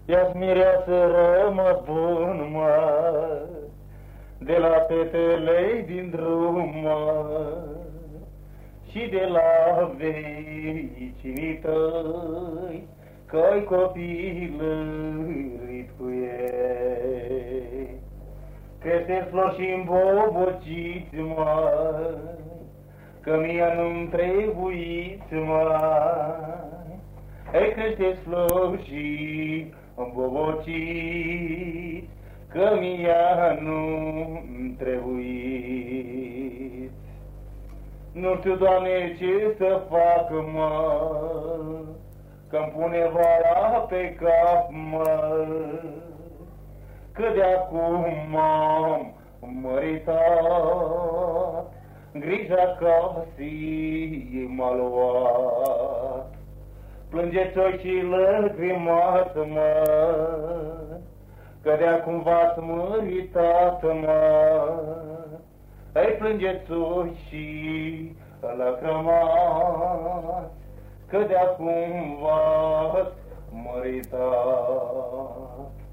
Ia-ți mireasă rămas bun, mă, de la fetele din drum, mă, și de la vecinii tăi, că-i copilărit cu ei. Crește-ți flori și-mi bobociți, mă, că mie nu-mi trebuiți, mă. Ei, crește-ți flori și bobociți, că mie nu-mi trebuiți. Nu știu, Doamne, ce să fac, mă, că-mi pune vara pe cap, mă, că de acum m-am măritat, grija casei m-a luat. Plângeți ochi și lăcrimați, mă, că de acum v-ați măritat, mă. Ei, plângeți ochi și lăcrimați, că de acum v-ați măritat.